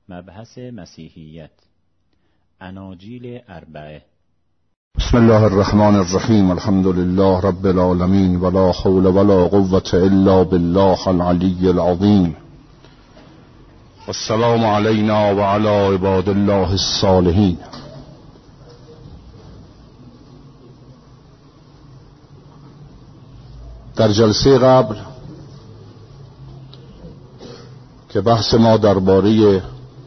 مبحث مسیحیت، اناجیل اربعه. بسم الله الرحمن الرحیم. الحمد لله رب العالمین ولا حول ولا قوة الا بالله العلی العظیم. والسلام علینا وعلى عباد الله الصالحین. در جلسه قبل که بحث ما درباره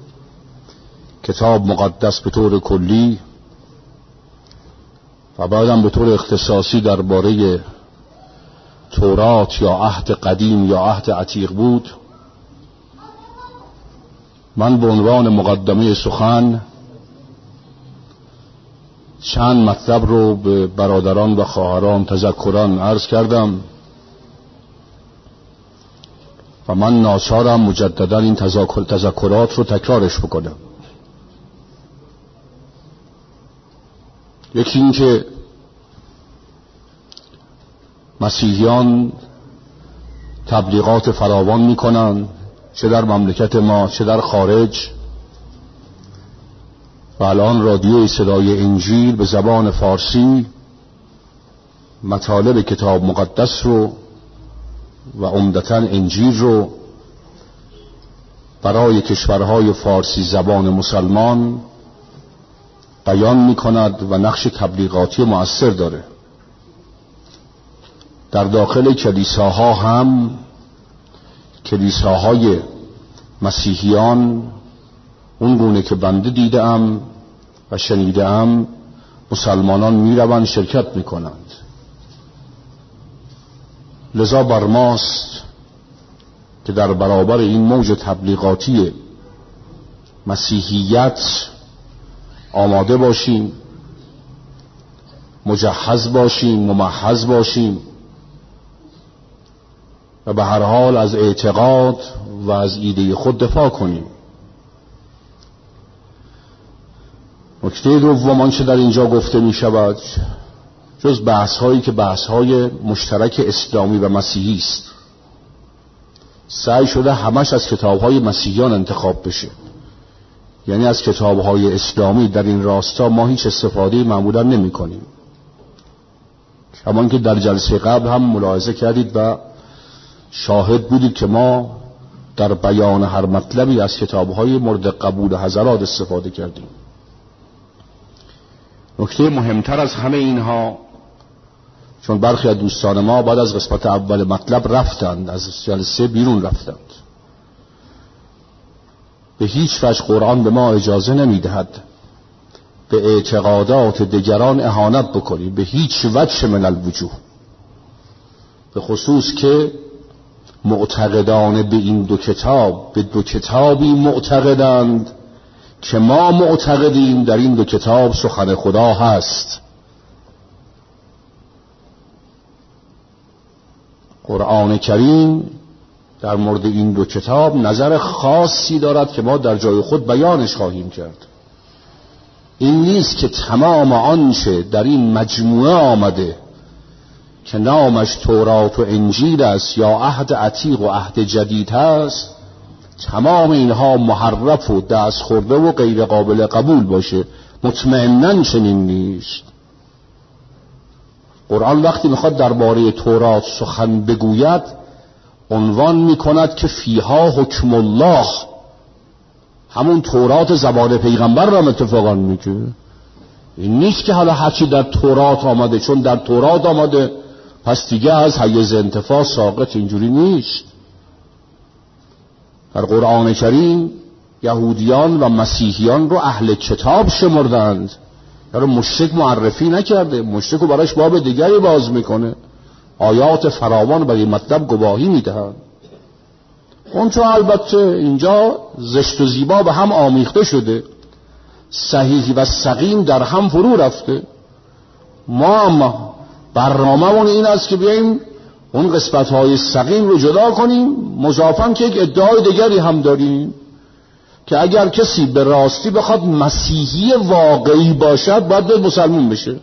کتاب مقدس به طور کلی و بعدم به طور اختصاصی درباره تورات یا عهد قدیم یا عهد عتیق بود، من به عنوان مقدمه سخن چند مطلب رو به برادران و خواهران تذکران عرض کردم و من ناچارم مجددا این تذکرات رو تکرارش بکنم. یکی این که مسیحیان تبلیغات فراوان میکنن، چه در مملکت ما چه در خارج، و الان رادیوی صدای انجیل به زبان فارسی مطالب کتاب مقدس رو و عمدتاً انجیل رو برای کشورهای فارسی زبان مسلمان بیان میکند و نقش تبلیغاتی مؤثر داره. در داخل کلیساها هم کلیساهای مسیحیان اون گونه که بنده دیدم و شنیدم مسلمانان میروند شرکت میکنند. لذا بر ماست که در برابر این موج تبلیغاتی مسیحیت آماده باشیم، مجهز باشیم، ممحض باشیم و به هر حال از اعتقاد و از ایده خود دفاع کنیم. نکته دوم آنچه در اینجا گفته می شود جز بحث هایی که بحث های مشترک اسلامی و مسیحی است، سعی شده همش از کتاب های مسیحیان انتخاب بشه. یعنی از کتاب های اسلامی در این راستا ما هیچ استفاده معمولا نمی کنیم. همان که در جلسه قبل هم ملاحظه کردید و شاهد بودید که ما در بیان هر مطلبی از کتاب های مورد قبول حضرات استفاده کردیم. نکته مهمتر از همه اینها، چون برخی از دوستان ما بعد از قسمت اول مطلب رفتند، از جلسه بیرون رفتند، به هیچ وجه قرآن به ما اجازه نمیدهد به اعتقادات دیگران اهانت بکنیم، به هیچ وجه من الوجوه، به خصوص که معتقدان به این دو کتاب به دو کتابی معتقدند که ما معتقدیم در این دو کتاب سخن خدا هست. قرآن کریم در مورد این دو کتاب نظر خاصی دارد که ما در جای خود بیانش خواهیم کرد. این نیست که تمام آنچه در این مجموعه آمده که نامش تورات و انجیل است یا عهد عتیق و عهد جدید هست، تمام اینها محرف و دست خورده و غیر قابل قبول باشه. مطمئناً چنین نیست. قرآن وقتی میخواد درباره تورات سخن بگوید عنوان میکند که فیها حکم الله، همون تورات زبان پیغمبر را اتفاقا میگه. این نیست که حالا هرچی در تورات آمده چون در تورات آمده پس دیگه از حیز انتفاع ساقط. اینجوری نیست. در قرآن کریم یهودیان و مسیحیان رو اهل کتاب شمردند. یعنی مشرک معرفی نکرده، مشرک رو براش باب دیگری باز میکنه. آیات فراوان برای مطلب گواهی میدهند. اون چون البته اینجا زشت و زیبا به هم آمیخته شده، صحیح و سقیم در هم فرو رفته. ما برنامه‌مون این است که بیاییم اون قسمت‌های سقیم رو جدا کنیم، مضافاً که یک ادعای دیگری هم داریم که اگر کسی به راستی بخواد مسیحی واقعی باشد باید به مسلمان بشه.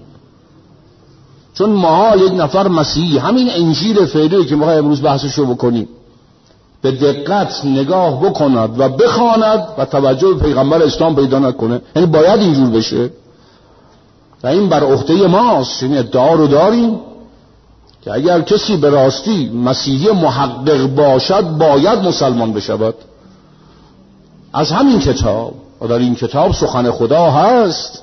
چون ما یک نفر مسیحی، همین انجیل فعلی که ما امروز بحثشو بکنیم، به دقت نگاه بکند و بخواند و توجه به پیغمبر اسلام پیدا نکنه. یعنی باید اینجور بشه و این بر عهده ماست. این ادعا رو داریم که اگر کسی به راستی مسیحی محقق باشد باید مسلمان بشود از همین کتاب، و در این کتاب سخن خدا هست.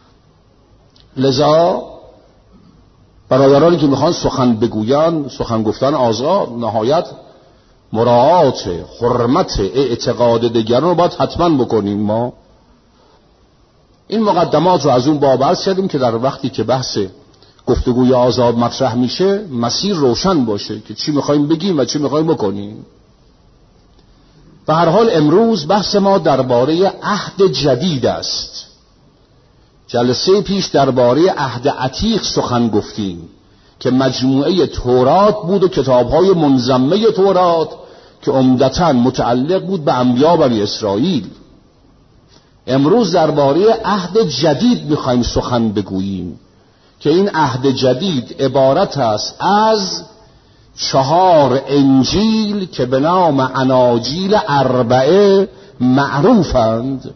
لذا برادرانی که میخوان سخن بگویند، سخن گفتن آزاد، نهایت مراعات حرمت اعتقاد دیگران رو باید حتما بکنیم. ما این مقدمات رو از اون باب عرض کردیم که در وقتی که بحث گفتگوی آزاد مطرح میشه مسیر روشن باشه که چی میخوایم بگیم و چی میخوایم بکنیم. به هر حال امروز بحث ما درباره عهد جدید است. جلسه پیش درباره عهد عتیق سخن گفتیم که مجموعه تورات بود و کتاب‌های منضمه تورات که عمدتاً متعلق بود به انبیا بنی اسرائیل. امروز درباره عهد جدید می‌خوایم سخن بگوییم که این عهد جدید عبارت است از 4 انجیل که به نام اناجیل اربعه معروفند.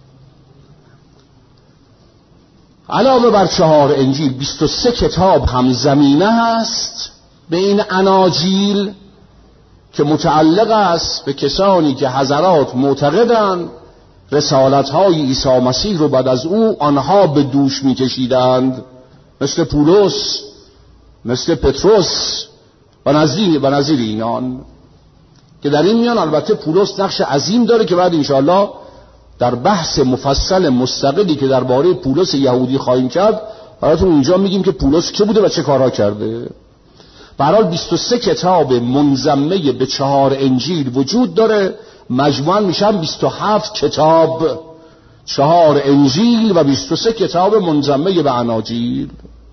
علاوه بر 4 انجیل 23 کتاب هم زمینه هست به این اناجیل که متعلق است به کسانی که حضرات معتقدند رسالت‌های عیسی مسیح رو بعد از او آنها به دوش می‌کشیدند، مثل پولس، مثل پتروس و نظیر اینان که در این میان. البته پولس نقش عظیم داره که بعد انشاءالله در بحث مفصل مستقلی که درباره پولس یهودی خواهیم کرد براتون اونجا میگیم که پولس که بوده و چه کارها کرده. به هر حال 23 کتاب منضمه به 4 انجیل وجود داره، مجموعاً میشن 27 کتاب، 4 انجیل و 23 کتاب منضمه به اناجیل.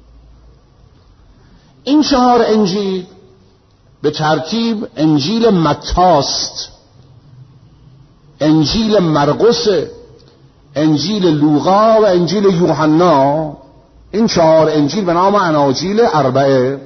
این 4 انجیل به ترتیب انجیل متی، انجیل مرقس، انجیل لوقا و انجیل یوحنا. این 4 انجیل به نام اناجیل اربعه،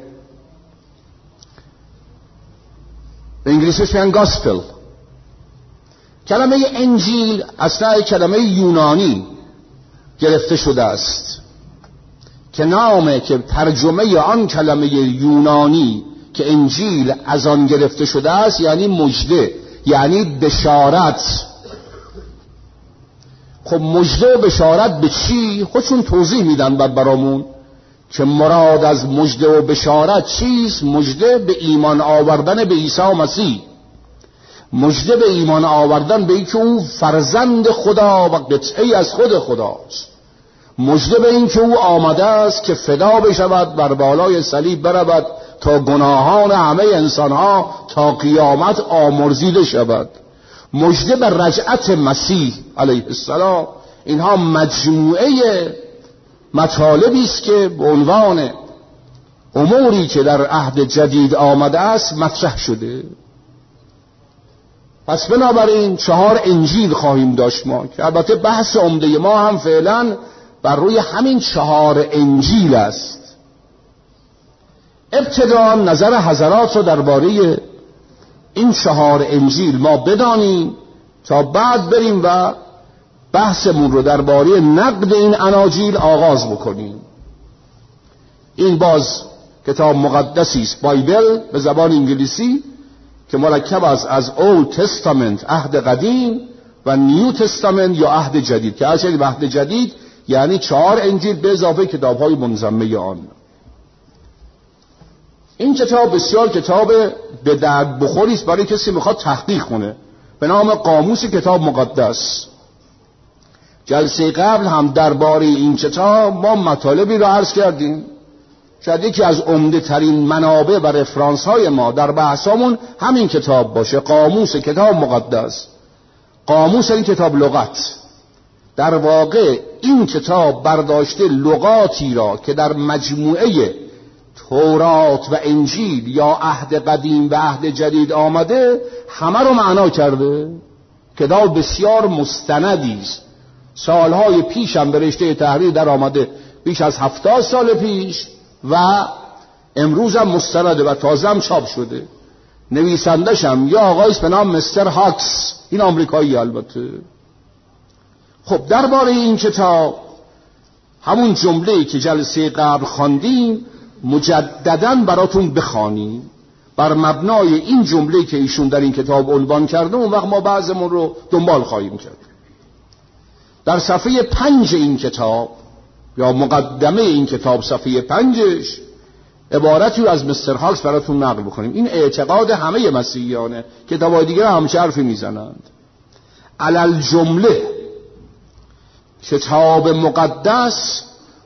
به انگلیسیش میگن گاسپل. کلمه انجیل اصلا کلمه یونانی گرفته شده است که نامه که ترجمه آن کلمه یونانی که انجیل از آن گرفته شده است یعنی مژده، یعنی بشارت. خب مژده و بشارت به چی؟ خودشون توضیح میدن بعد برامون که مراد از مژده و بشارت چیست. مژده به ایمان آوردن به عیسی مسیح، مژده به ایمان آوردن به اینکه او فرزند خدا و قطعی از خود خداست، مژده به اینکه او آمده است که فدا بشود، بر بالای صلیب برود تا گناهان همه انسانها تا قیامت آمرزیده شود، مژده به رجعت مسیح علیه السلام. اینها مجموعه مطالبی است که به عنوان اموری که در عهد جدید آمده است مطرح شده. پس بنابراین 4 انجیل خواهیم داشت ما که البته بحث عمده ما هم فعلا بر روی همین 4 انجیل است. ابتداء نظر حضرات رو درباره این 4 انجیل ما بدانیم تا بعد بریم و بحثمون رو درباره نقد این اناجیل آغاز بکنیم. این باز کتاب مقدسی است، بایبل به زبان انگلیسی، که مرکب است از اولد تستامنت عهد قدیم و نیو تستامنت یا عهد جدید، که اصلا عهد جدید یعنی 4 انجیل به اضافه کتاب‌های منضمه آن. این کتاب بسیار کتاب به درد بخوری است برای کسی میخواد تحقیق کنه، به نام قاموس کتاب مقدس. جلسه قبل هم درباره این کتاب ما مطالبی رو عرض کردیم. شاید یکی از عمده ترین منابع و رفرانس های ما در بحثامون همین کتاب باشه، قاموس کتاب مقدس. قاموس این کتاب لغت. در واقع این کتاب برداشته لغاتی را که در مجموعه تورات و انجیل یا عهد قدیم و عهد جدید آمده همه رو معنا کرده. کتاب بسیار مستندی است. سالهای پیش هم به رشته تحریر در آمده، بیش از 70 سال پیش، و امروز هم مستنده و تازه هم چاپ شده. نویسندشم یا آقایست به نام مستر هاکس، این آمریکایی البته. خب درباره این کتاب همون جمله‌ای که جلسه قبل خواندیم مجدداً براتون بخوانیم، بر مبنای این جمله‌ای که ایشون در این کتاب عنوان کرده اون وقت ما بعضمون رو دنبال خواهیم کرد. در صفحه 5 این کتاب یا مقدمه این کتاب صفحه 5 عبارتی رو از مستر هاکس براتون نقل بکنیم. این اعتقاد همه مسیحیانه، کتاب‌های دیگه هم حرفی میزنند. علل جمله کتاب مقدس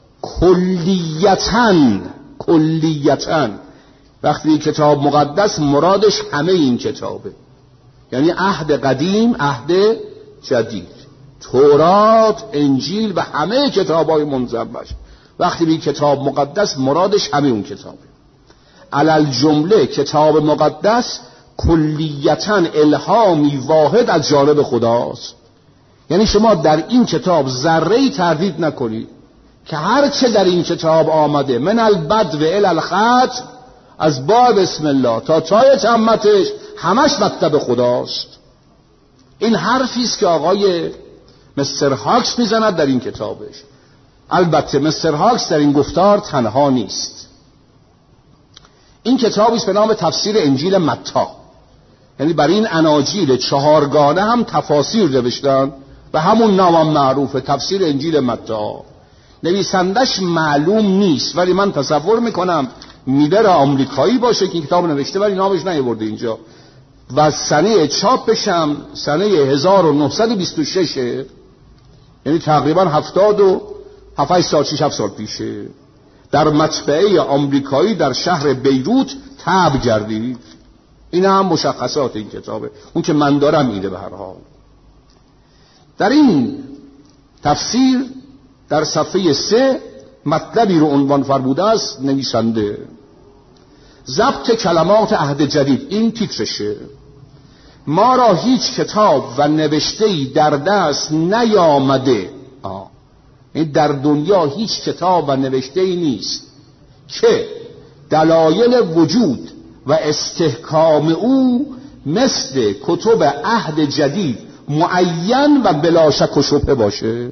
کلیتاً وقتی کتاب مقدس مرادش همه این کتابه، یعنی عهد قدیم، عهد جدید، تورات، انجیل و همه کتاب‌های منضبط. وقتی به کتاب مقدس مرادش همه اون کتابه. علل جمله کتاب مقدس کلیتاً الهامی واحد از جانب خداست. یعنی شما در این کتاب ذره‌ای تردید نکنید که هر چه در این کتاب آمده من البدو الی الخط، از باب بسم الله تا تای تمتش همش مطلب خداست. این حرفی است که آقای مستر هاکس میزند در این کتابش. البته مستر هاکس در این گفتار تنها نیست. این کتابی است به نام تفسیر انجیل متی، یعنی برای این اناجیل 4 گانه هم تفاسیر نوشتن و همون نام معروفه، تفسیر انجیل متی. نویسندش معلوم نیست ولی من تصور میکنم میلر آمریکایی باشه که این کتاب نوشته ولی نامش نیاورده اینجا و سنه چاپش هم سنه 1926، یعنی تقریبا 77 سال 6 سال پیشه، در مطبعه آمریکایی در شهر بیروت طبع گردید. این هم مشخصات این کتابه، اون که من دارم اینه. به هر حال در این تفسیر در صفحه 3 مطلبی رو عنوان فرموده است نویسنده: ضبط کلمات عهد جدید. این تیترشه: ما را هیچ کتاب و نوشته‌ای در دست نیامده، این در دنیا هیچ کتاب و نوشته‌ای نیست که دلایل وجود و استحکام او مثل کتب عهد جدید معین و بلا شک و شبهه باشه.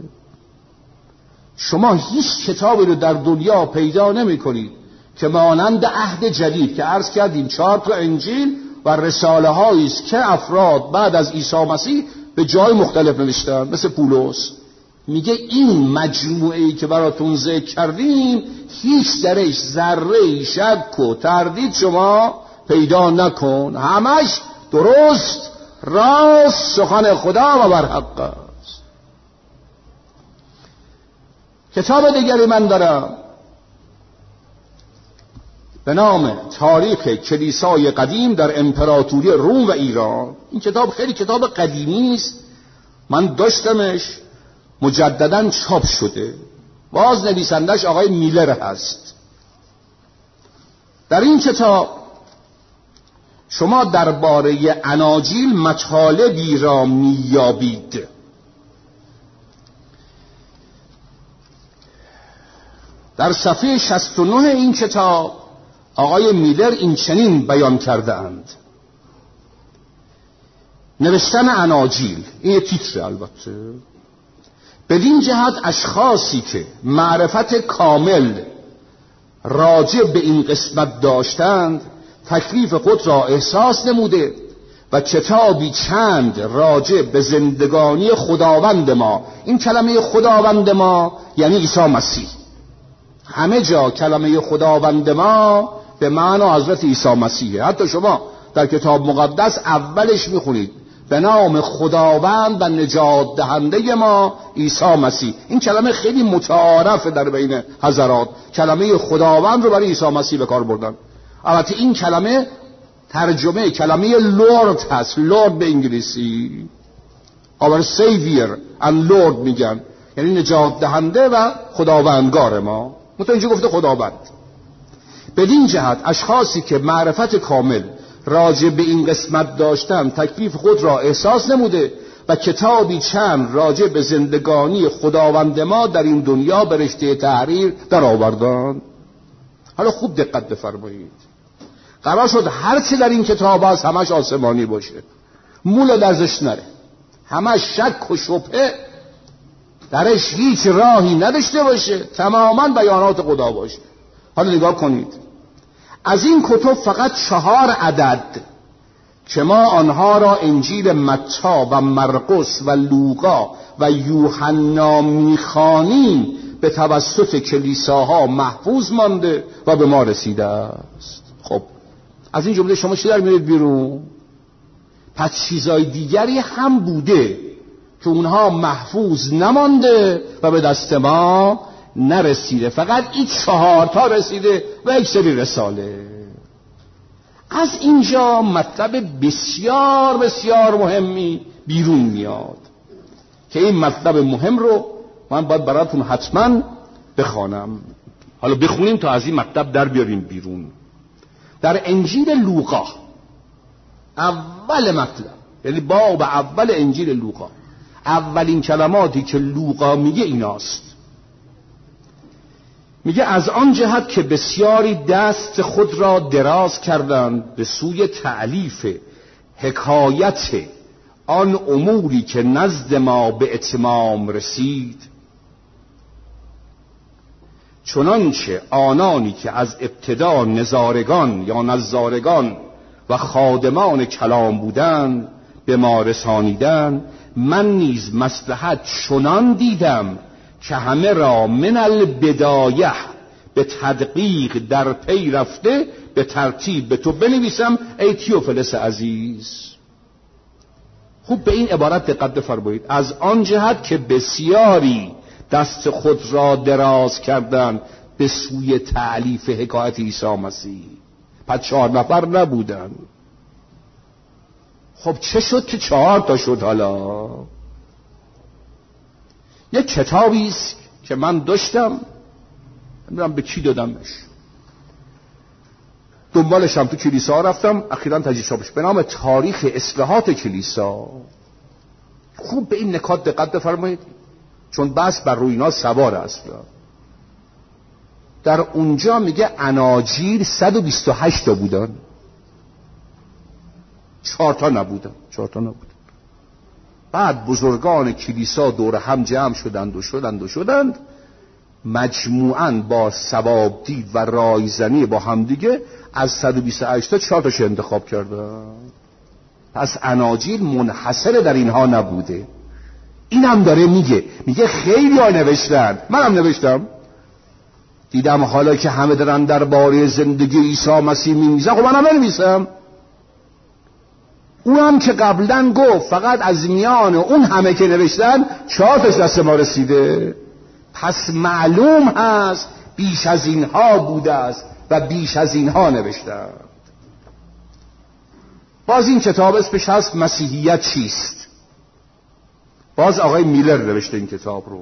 شما هیچ کتابی رو در دنیا پیدا نمی کنید که مانند عهد جدید که عرض کردیم 4 تا انجیل و رساله هایی است که افراد بعد از عیسی مسیح به جای مختلف نوشتن، مثل پولس. میگه این مجموعه‌ای که براتون ذکر کردیم هیچ درش ذره شک و تردید شما پیدا نکن، همش درست راست سخن خدا و برحق است. کتاب دیگری من دارم به نام تاریخ کلیسای قدیم در امپراتوری روم و ایران. این کتاب خیلی کتاب قدیمی است، من داشتمش، مجدداً چاپ شده، باز نویسندش آقای میلر هست. در این کتاب شما درباره اناجیل مطالبی را میابید. در صفحه 69 این کتاب آقای میلر این چنین بیان کرده اند: نوشتن اناجیل، این تیتر البته، بدین جهت اشخاصی که معرفت کامل راجع به این قسمت داشتند تکلیف خود را احساس نموده و کتابی چند راجع به زندگانی خداوند ما. این کلمه خداوند ما یعنی عیسی مسیح. همه جا کلمه خداوند ما به معنی حضرت عیسی مسیحه. حتی شما در کتاب مقدس اولش میخونید به نام خداوند و نجات دهنده ما عیسی مسیح. این کلمه خیلی متعارفه در بین حضرات، کلمه خداوند رو برای عیسی مسیح به کار بردن. البته این کلمه ترجمه کلمه لورد هست، لورد به انگلیسی، our savior and lord میگن، یعنی نجات دهنده و خداوندگار ما. متو اینجا گفته خداوند. بدین جهت اشخاصی که معرفت کامل راجع به این قسمت داشتن تکلیف خود را احساس نموده و کتابی چند راجع به زندگانی خداوند ما در این دنیا به رشته تحریر در آوردن. حالا خوب دقت بفرمایید. قرار شد هر چی در این کتاب هست همش آسمانی باشه، مولا درزش نره، همش شک و شبهه درش هیچ راهی نداشته باشه، تماما بیانات خدا باشه. حالا نگاه کنید، از این کتب فقط 4 عدد که ما آنها را انجیل متی و مرقس و لوقا و یوحنا میخوانیم به توسط کلیساها محفوظ مانده و به ما رسیده است. خب از این جمله شما چی در میارید بیرون؟ پس چیزای دیگری هم بوده که اونها محفوظ نمانده و به دست ما نرسیده، فقط این 4 تا رسیده و یک سری رساله. از اینجا مطلب بسیار بسیار مهمی بیرون میاد که این مطلب مهم رو من باید براتون حتما بخوانم. حالا بخونیم تا از این مطلب در بیاریم بیرون. در انجیل لوقا اول مطلب، یعنی باب اول انجیل لوقا، اولین کلماتی که لوقا میگه ایناست. میگه از آن جهت که بسیاری دست خود را دراز کردند به سوی تألیف حکایت آن اموری که نزد ما به اتمام رسید، چنانچه آنانی که از ابتدا نظارگان یا نظارگان و خادمان کلام بودند به ما رسانیدند، من نیز مصلحت چنان دیدم که همه را من البدایه به تدقیق در پی رفته به ترتیب به تو بنویسم ای تیوفیلس عزیز. خوب به این عبارت دقت بفرمایید. از آن جهت که بسیاری دست خود را دراز کردند به سوی تألیف حکایت عیسی مسیح. پس 4 نفر نبودن. خب چه شد که 4 تا شد؟ حالا یک کتابی است که من داشتم، نمیدونم به کی دادمش، دنبالش هم تو کلیسا رفتم، اخیراً تجدید چاپش، به نام تاریخ اصلاحات کلیسا. خوب به این نکات دقت بفرمایید چون بحث بر روی اینا سوار است. در اونجا میگه اناجیل 128 تا بودن، 4 تا نبودن. بعد بزرگان کلیسا دور هم جمع شدند مجموعاً با ثوابدید و رایزنی با هم دیگه از 128 تا 4 تاش انتخاب کردن. پس اناجیل منحصر در اینها نبوده. این هم داره میگه خیلی ها نوشتن، منم نوشتم، دیدم حالا که همه دارن درباره زندگی عیسی مسیح می‌نویسن، خب منم بنویسم. اونم که قبلا گفت فقط از میان اون همه که نوشتن 4 تاش دست ما رسیده، پس معلوم هست بیش از اینها بوده است و بیش از اینها نوشتن. باز این کتاب اسمش هست مسیحیت چیست. باز آقای میلر نوشته این کتاب رو.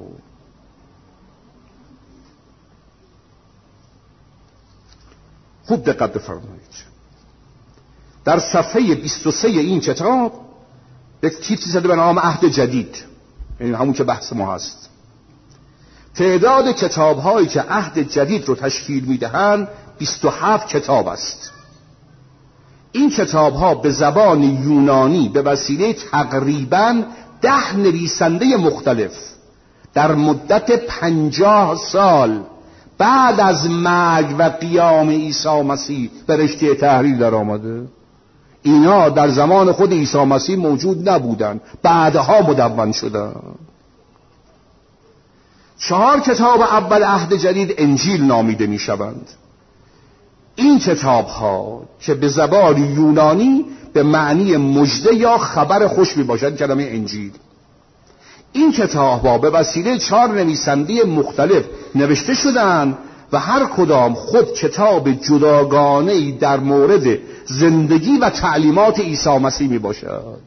خوب دقت بفرمایید. در صفحه 23 این کتاب یک تیتری زده به نام عهد جدید، یعنی همون که بحث ما هست. تعداد کتاب‌هایی که عهد جدید رو تشکیل می‌دهند 27 کتاب است. این کتاب‌ها به زبان یونانی به وسیله تقریباً 10 نویسنده مختلف در مدت 50 سال بعد از مرگ و قیام عیسی مسیح به رشته تحریر در آمده. اینا در زمان خود عیسی مسیح موجود نبودن، بعدها مدون شدن. 4 کتاب اول عهد جدید انجیل نامیده می شوند. این کتاب ها که به زبان یونانی به معنی مژده یا خبر خوش می باشد کلمه انجیل. این کتاب ها به وسیله 4 نویسنده مختلف نوشته شدند و هر کدام خود کتاب جداگانه‌ای در مورد زندگی و تعلیمات عیسی مسیح می باشد.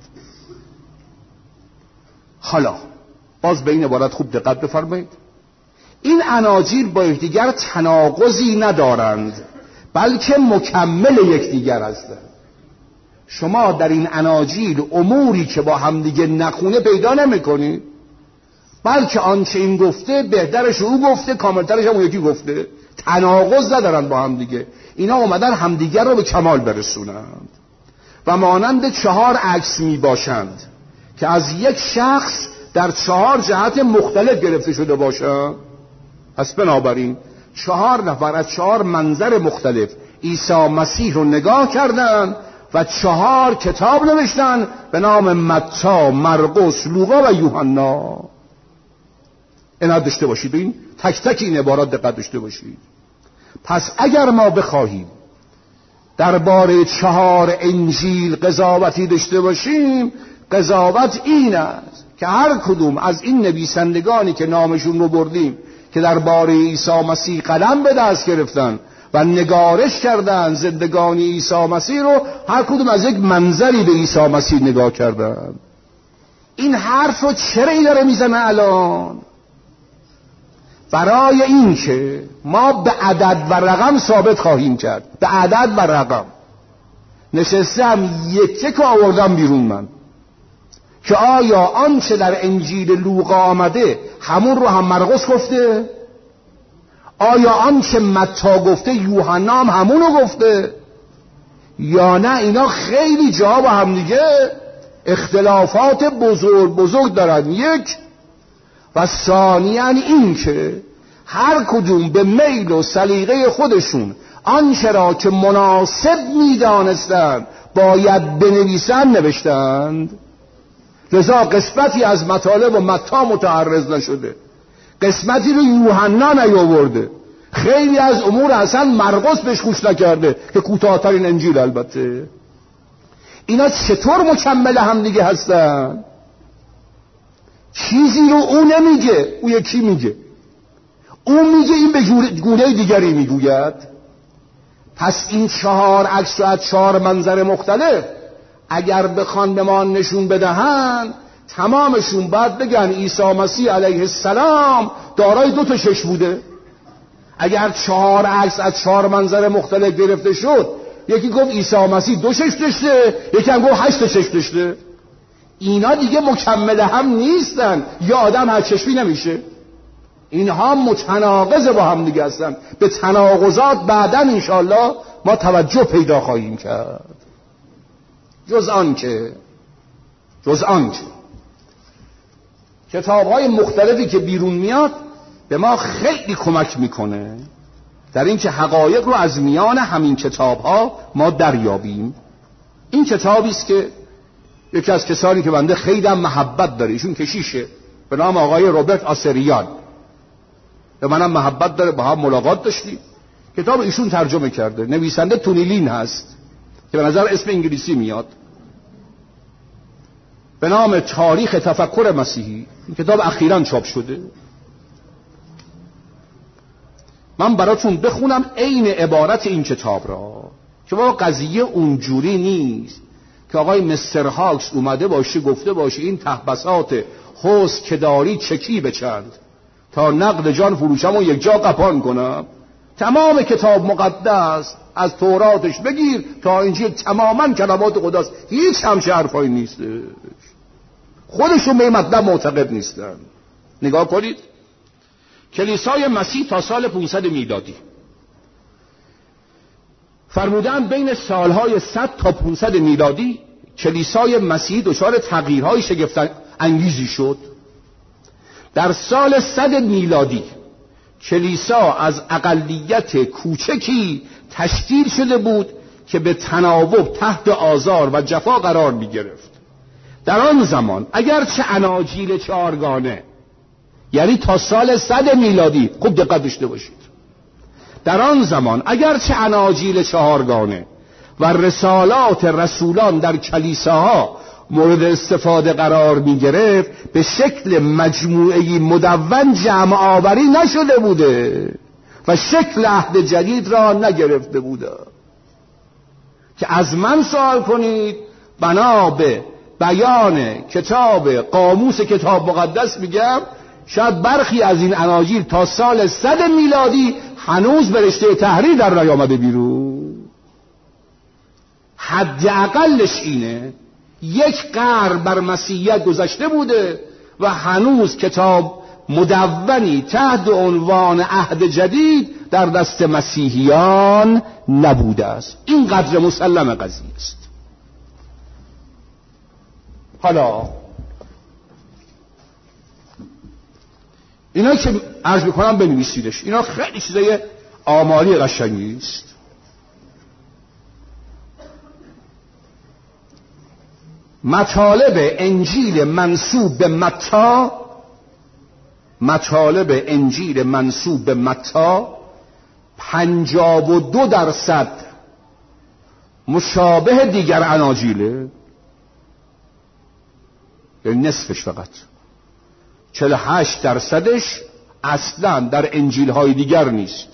حالا باز به این عبارت خوب دقت بفرمایید. این اناجیل با یکدیگر تناقضی ندارند بلکه مکمل یکدیگر هستند. شما در این اناجیل اموری که با همدیگه نخونه پیدا نمی‌کنید، بلکه آنچه این گفته بهترش او گفته، کاملترش هم اون یکی گفته. تناقض ندارن با هم دیگه. اینا اومدن همدیگر رو به کمال برسونند و مانند 4 عکس می باشند که از یک شخص در 4 جهت مختلف گرفته شده باشند. پس بنابراین 4 نفر از 4 منظر مختلف عیسی مسیح رو نگاه کردند و 4 کتاب نوشتن به نام متی، مرقس، لوقا و یوحنا. اینا داشته باشید، این تک تک این عبارات دقت داشته باشید. پس اگر ما بخواهیم درباره 4 انجیل قضاوتی داشته باشیم، قضاوت این است که هر کدوم از این نویسندگانی که نامشون رو بردیم که درباره عیسی مسیح قلم به دست گرفتن و نگارش کردن زندگانی عیسی مسیح رو، هر کدوم از یک منظری به عیسی مسیح نگاه کردن. این حرف رو چرا این داره میزنه الان؟ برای این که ما به عدد و رقم ثابت خواهیم کرد. به عدد و رقم نشستم یک آوردم بیرون من که آیا آنچه در انجیل لوقا آمده همون رو هم مرقس گفته؟ آیا آنچه متی گفته یوحنا هم همونو گفته؟ یا نه اینا خیلی جا با هم دیگه اختلافات بزرگ دارن. یک و ثانیاً این که هر کدوم به میل و سلیقه خودشون آنچه را که مناسب میدانستند باید بنویسند نوشتند. لذا قسمتی از مطالب و متی متعرض نشده، قسمتی رو یوحنا نیاورده، خیلی از امور اصلا مرقس بهش گوش نکرده که کوتاه‌ترین انجیل. البته اینا چطور مکمل هم دیگه هستن؟ چیزی رو اون نمیگه، اون یکی میگه، اون میگه این به گونه دیگری میگوید. پس این 4 عکس از 4 منظر مختلف اگر بخوان به ما نشون بدهن، تمامشون باید بگن عیسی مسیح علیه السلام دارای 2 تا چشم بوده. اگر 4 عکس از 4 منظر مختلف گرفته شد، یکی گفت عیسی مسیح 2 چشم داشته، یکی هم گفت 8 تا چشم داشته. اینا دیگه مکمل هم نیستن، یا آدم هر چشمی نمیشه. اینها متناقض با هم دیگه هستن. به تناقضات بعداً انشاءالله ما توجه پیدا خواهیم کرد. جز آن که کتاب‌های مختلفی که بیرون میاد به ما خیلی کمک میکنه در این که حقایق رو از میان همین کتاب‌ها ما دریابیم. این کتابی است که یکی از کسانی که بنده خیلی هم محبت داره، ایشون کشیشه به نام آقای روبرت آسریان، به منم محبت داره، با هم ملاقات داشتیم. کتاب ایشون ترجمه کرده، نویسنده تونیلین هست که به نظر اسم انگلیسی میاد، به نام تاریخ تفکر مسیحی. این کتاب اخیراً چاپ شده. من براتون بخونم عین عبارت این کتاب را که با قضیه اونجوری نیست که آقای مستر هاکس اومده باشه گفته باشه این تحبسات حوض که داری چکی بچند تا نقد جان فروشم و یک جا قپان کنم. تمام کتاب مقدس از توراتش بگیر تا انجیل تماما کلمات خداست، هیچ همچه حرفایی نیست. خودشون به این مطلب معتقد نیستن. نگاه کنید، کلیسای مسیح تا سال 500 میلادی فرمودن بین سالهای 100 تا 500 میلادی کلیسای مسیح دچار تغییرهای شگفت انگیزی شد. در سال 100 میلادی کلیسا از اقلیت کوچکی تشکیل شده بود که به تناوب تحت آزار و جفا قرار می گرفت. در آن زمان اگرچه اناجیل 4گانه، یعنی تا سال 100 میلادی، خوب دقت داشته باشید، در آن زمان اگرچه اناجیل 4گانه و رسالات رسولان در کلیساها مورد استفاده قرار می گرفت، به شکل مجموعه‌ای مدون جمع آوری نشده بوده و شکل عهد جدید را نگرفته بوده. که از من سوال کنید، بنا به بیان کتاب قاموس کتاب مقدس میگم شاید برخی از این اناجیل تا سال 100 میلادی هنوز به رشته تحریر در نیامده بیرون. حداقلش اینه 1 قرن بر مسیحیت گذشته بوده و هنوز کتاب مدونی تحت عنوان عهد جدید در دست مسیحیان نبوده است. این قدر مسلم قضیه است. حالا اینا که عرض میکنم بنویسیدش، اینا خیلی چیزای آماری قشنگی است. مطالب انجیل منسوب به متی، مطالب انجیل منسوب به متی 52% مشابه دیگر اناجیله، یعنی نصفش فقط. 48% اصلا در انجیل های دیگر نیست.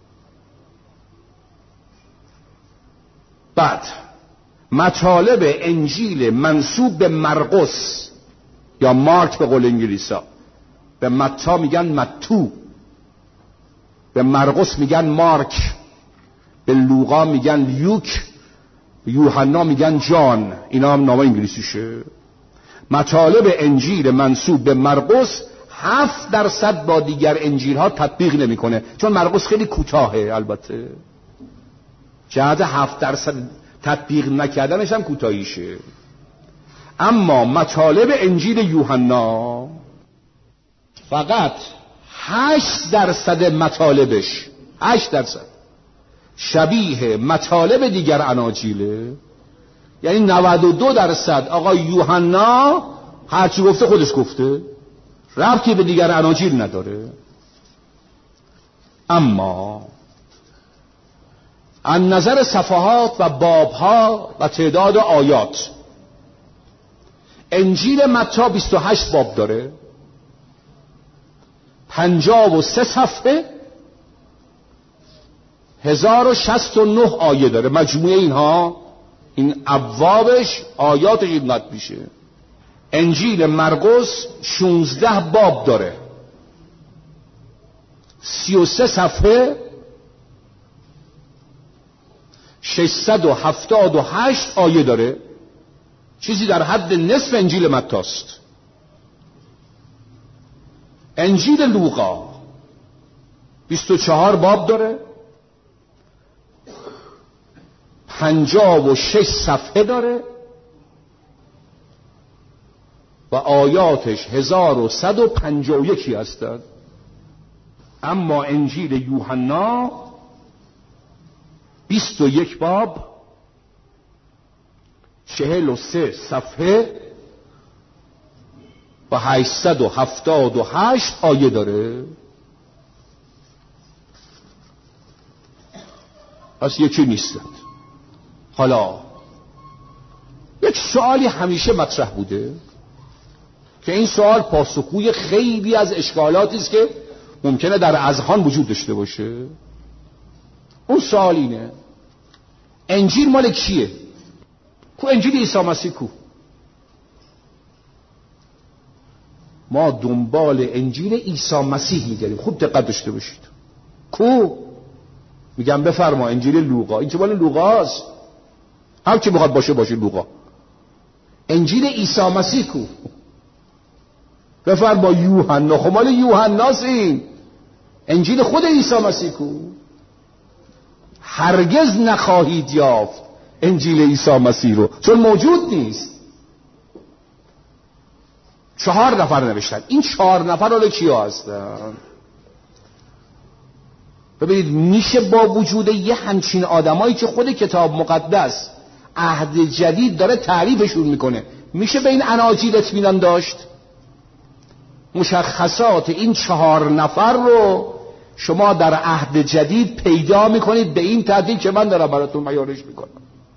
بعد مطالب انجیل منسوب به مرقس یا مارک به قول انگلیسا، به متی میگن متو، به مرقس میگن مارک، به لوقا میگن لیوک، به یوحنا میگن جان. اینا هم نام انگلیسیشه. مطالب انجیل منسوب به مرقس 7% با دیگر انجیل ها تطبیق نمیکنه، چون مرقس خیلی کوتاهه. البته جهت 7% تطبیق نکردنش هم کوتاهیشه. اما مطالب انجیل یوحنا فقط 8% مطالبش 8% شبیه مطالب دیگر اناجیله. یعنی 92% آقای یوحنا هرچی گفته خودش گفته، ربطی به دیگر اناجیل نداره. اما از نظر صفحات و بابها و تعداد آیات، انجیل متی 28 باب داره، 53 صفحه، 1069 آیه داره. مجموعه اینها، این ابوابش، آیاتش اینقدر میشه. انجیل مرقس 16 باب داره، 33 صفحه، 678 آیه داره، چیزی در حد نصف انجیل متی است. انجیل لوقا 24 باب داره، 56 صفحه داره و آیاتش 1151 هستند. اما انجیل یوحنا 21 باب، 43 صفحه و 878 آیه داره. پس یکی نیستند. حالا یک سوالی همیشه مطرح بوده که این سوال پاسخگوی خیلی از اشکالاتی است که ممکنه در اذهان وجود داشته باشه. اون سوال اینه: انجیل مال کیه؟ کو انجیل عیسی مسیح کو؟ ما دنبال انجیل عیسی مسیح میگردیم. خوب دقت داشته باشید. کو؟ میگم بفرما انجیل لوقا. این چه مال لوقاست؟ هر کی بخواد باشه لوقا. انجیل عیسی مسیح کو؟ بفرما یوحنا. خب مال یوحناست. این انجیل خود عیسی مسیح کو؟ هرگز نخواهید یافت انجیل عیسی مسیح رو، چون موجود نیست. 4 نفر نوشتن. این 4 نفر حالا کیا هستن؟ ببینید، میشه با وجود یه همچین آدمایی که خود کتاب مقدس عهد جدید داره تعریفشون میکنه، میشه به این اناجیل اطمینان داشت؟ مشخصات این 4 نفر رو شما در عهد جدید پیدا میکنید به این ترتیب که من دارم براتون بیانش میکنم.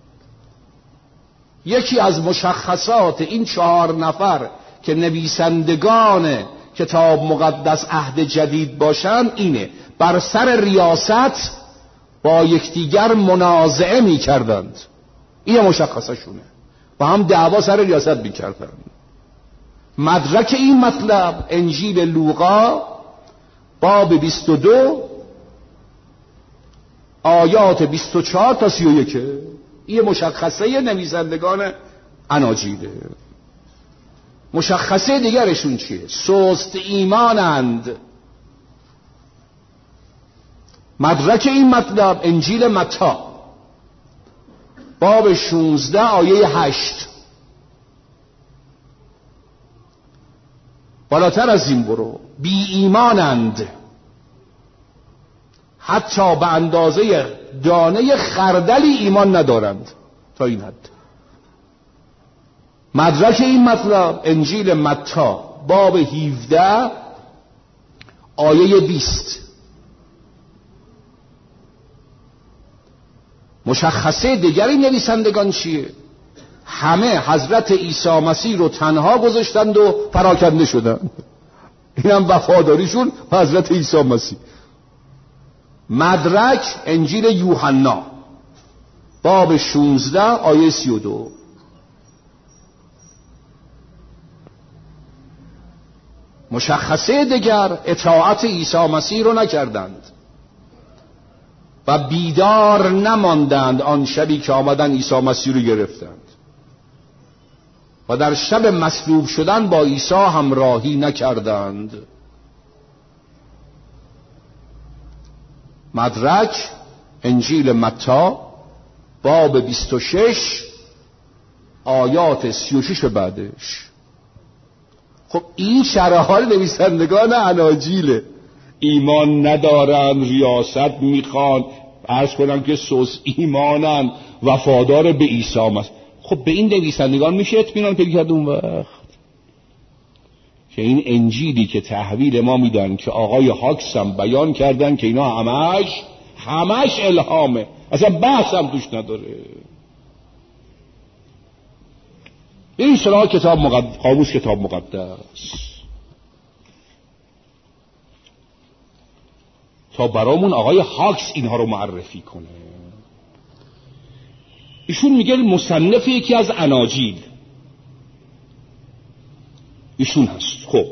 یکی از مشخصات این 4 نفر که نویسندگان کتاب مقدس عهد جدید باشن اینه: بر سر ریاست با یکدیگر منازعه میکردند. این مشخصشونه. با هم دعوا سر ریاست میکردند. مدرک این مطلب انجیل لوقا باب 22 آیات 24 تا 31. این مشخصه نویسندگان اناجیله. مشخصه دیگرشون چیه؟ سست ایمانند. مدرک این مطلب انجیل متی باب 16 آیه 8. بالاتر از این برو. بی ایمانند، حتی به اندازه دانه خردلی ایمان ندارند. تا این حد. مدرک این مطلب انجیل متی باب 17 آیه 20. مشخصه دیگری نویسندگان چیه؟ همه حضرت عیسی مسیح رو تنها گذاشتند و پراکنده شدند. اینم وفاداریشون به حضرت عیسی مسیح. مدرک انجیل یوحنا باب 16 آیه 32. مشخصه دیگر اطاعت عیسی مسیح رو نکردند و بیدار نماندند آن شبی که آمدن عیسی مسیح رو گرفتند و در شب مصلوب شدن با عیسی همراهی نکردند. مدرک انجیل متی باب 26 آیات 36 بعدش. خب این شرحال نویسندگان اناجیله. ایمان ندارن، ریاست میخوان، عرض کنن که سوس ایمانن، وفادار به عیسی مسیح. خب به این نویسندگان میشه اطمینان پیدا کرد اون وقت که این انجیلی که تحویل ما میدن که آقای هاکس هم بیان کردن که اینا همش الهامه، اصلا بحث هم توش نداره. این سراغ قاموس کتاب مقدس تا برامون آقای هاکس اینها رو معرفی کنه. ایشون میگه مصنف یکی از اناجیل ایشون هست. خب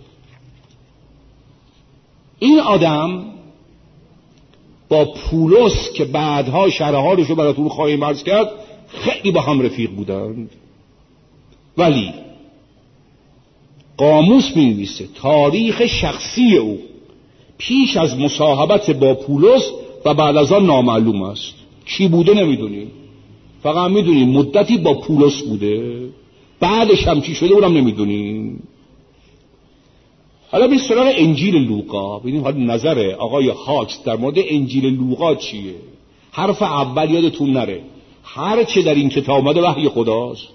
این آدم با پولس که بعدها شرحالش رو براتون خواهیم عرض کرد خیلی با هم رفیق بودند، ولی قاموس می‌نویسه تاریخ شخصی او پیش از مصاحبت با پولس و بعد از آن نامعلوم است. کی بوده نمیدونیم، فقط میدونیم مدتی با پولس بوده، بعدش هم چی شده اونم نمیدونیم. حالا به سراغ انجیل لوقا ببینیم حالا نظر آقای هاکس در مورد انجیل لوقا چیه. حرف اول یادتون نره، هر چه در این کتاب اومده وحی خداست.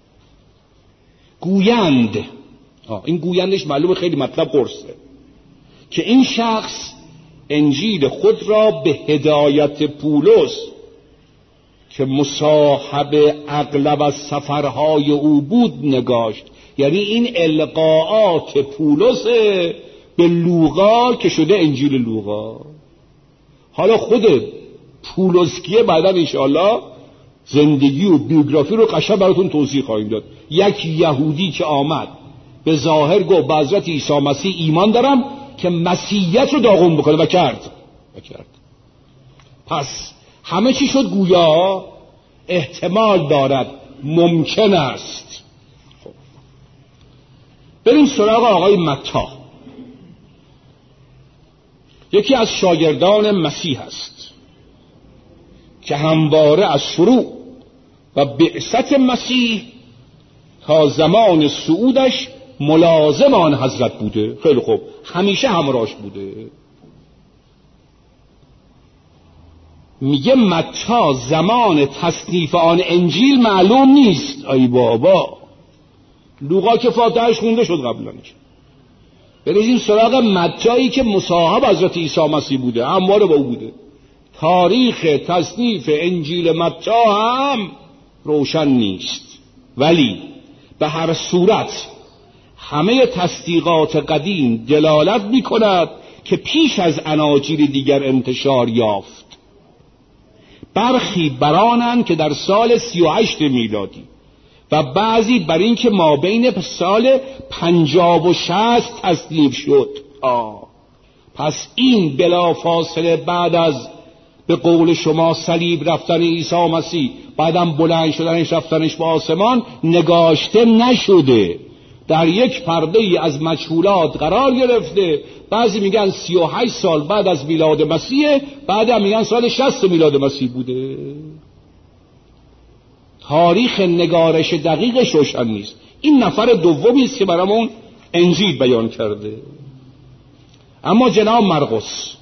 گویند، این گویندش معلومه خیلی مطلب قرصه، که این شخص انجیل خود را به هدایت پولس که مصاحب اغلب از سفرهای او بود نگاشت. یعنی این القاءات پولس به لوقا که شده انجیل لوقا. حالا خود پولسکیه بعدا انشاءالله زندگی و بیوگرافی رو قشنگ براتون توضیح خواهیم داد. یک یهودی که آمد به ظاهر گفت به حضرت عیسی مسیح ایمان دارم که مسیحیت رو داغون بکنه و کرد. پس همه چی شد گویا احتمال دارد، ممکن است. خب بریم سراغ آقای متی. یکی از شاگردان مسیح است که همواره از شروع و بعثت مسیح تا زمان صعودش ملازم آن حضرت بوده. خیلی خوب، همیشه همراهش بوده. میگه متی زمان تصنیف آن انجیل معلوم نیست. ای بابا، لوقا که فاتحه‌اش خونده شد قبلا. بریزیم سراغ متی‌ای که مصاحب حضرت عیسی مسیح بوده، همواره با او بوده. تاریخ تصنیف انجیل متی هم روشن نیست، ولی به هر صورت همه تصدیقات قدیم دلالت می‌کند که پیش از اناجیل دیگر انتشار یافت. برخی برانند که در سال 38 میلادی و بعضی بر این که ما بین سال 50 و 60 تصنیف شد. پس این بلا فاصله بعد از به قول شما صلیب رفتن عیسی مسیح، بعدم بلند شدنش رفتنش به آسمان نگاشته نشده. در یک پرده ای از مجهولات قرار گرفته. بعضی میگن 38 سال بعد از میلاد مسیح، بعد هم میگن سال 60 میلاد مسیح بوده. تاریخ نگارش دقیقش روشن نیست. این نفر دومی است که برامون انجیل بیان کرده. اما جناب مرقس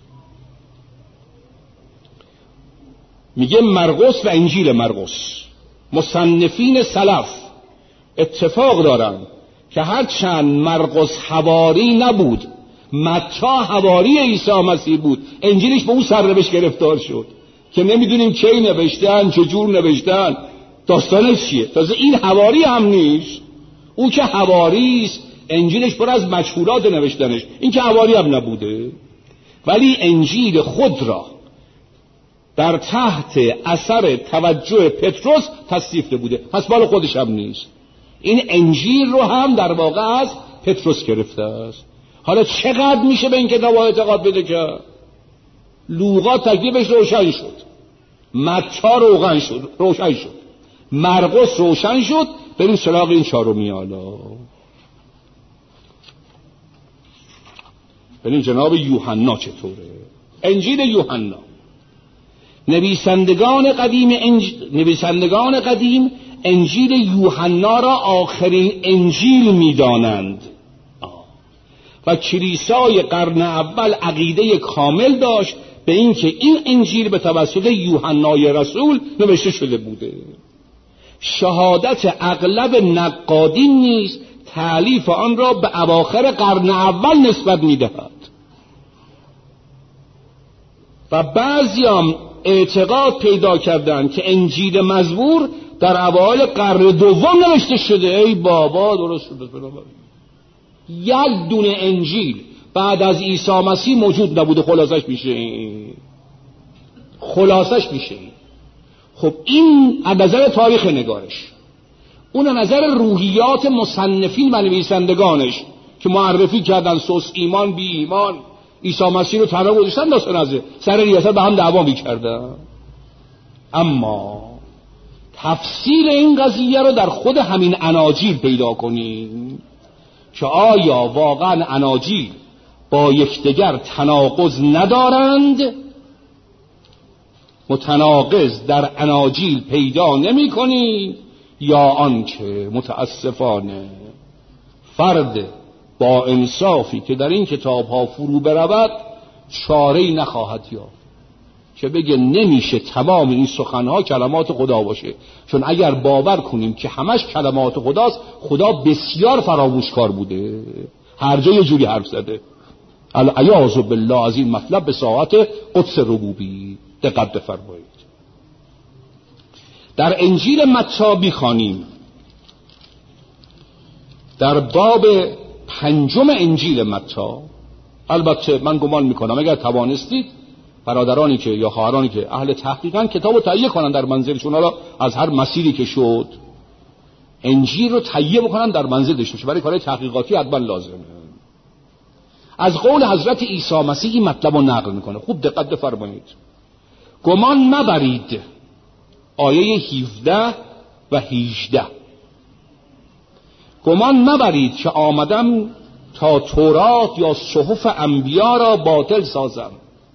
میگه مرقس و انجیل مرقس، مصنفین سلف اتفاق دارن که هرچند مرقس حواری نبود، متی حواری عیسی مسیح بود، انجیلش به اون سرنوشت گرفتار شد که نمیدونیم کی نوشتن، چجور نوشتن، داستانش چیه. تازه این حواری هم نیست، او که حواری است انجیلش پر از مجهولات نوشتنش، این که حواری هم نبوده. ولی انجیل خود را در تحت اثر توجه پتروس تصنیف بوده، پس مال خودش هم نیست. این انجیل رو هم در واقع از پتروس گرفته است. حالا چقدر میشه به این کتاب اعتقاد بده که لوقا تکلیفش روشن شد، متی روشن شد، مرقس روشن شد. بریم سراغ این چهارمی. حالا بریم جناب یوحنا چطوره. انجیل یوحنا، نویسندگان قدیم انجیل یوحنا را آخرین انجیل می‌دانند و کلیسای قرن اول عقیده کامل داشت به اینکه این انجیل به توسط یوحنای رسول نوشته شده بوده. شهادت اغلب نقادین نیز تألیف آن را به اواخر قرن اول نسبت می‌دهد و بعضیام اعتقاد پیدا کردند که انجیل مزمور در اوایل قرن دوم نوشته شده. ای بابا، درست شده. یک دونه انجیل بعد از عیسی مسیح موجود نبوده. خلاصش میشه. خب این از نظر تاریخ نگارش، اون از نظر روحیات مصنفین و نویسندگانش که معرفی کردن سوس ایمان بی ایمان، عیسی مسیح رو تنها گذاشتن، داستان از سر ریاست به هم دعوا می‌کردن. اما تفسیر این قضیه رو در خود همین اناجیل پیدا کنیم که آیا واقعا اناجیل با یکدیگر تناقض ندارند. متناقض در اناجیل پیدا نمی کنی، یا آنکه متاسفانه فرد با انصافی که در این کتاب ها فرو برود چاره‌ای نخواهد یافت که بگه نمیشه تمام این سخنها کلمات خدا باشه. چون اگر باور کنیم که همش کلمات خداست، خدا بسیار فراموشکار بوده، هر جا یه جوری حرف زده. العیاذ بالله از این مطلب به ساعت قدس ربوبی دقت بفرمایید. در انجیل متی می‌خوانیم در باب 5 انجیل متی. البته من گمان میکنم اگر توانستید برادرانی که یا خواهرانی که اهل تحقیقن کتابو تهیه کنن در منزلشون، حالا از هر مسیری که شد انجیل رو تهیه بکنن در منزل داشته باشه، برای کارهای تحقیقاتی حتما لازمه. از قول حضرت عیسی مسیح این مطلب رو نقل میکنه. خوب دقت بفرمایید. گمان مبرید، آیه 17 و 18. گمان مبرید که آمدم تا تورات یا صحف انبیا را باطل سازم،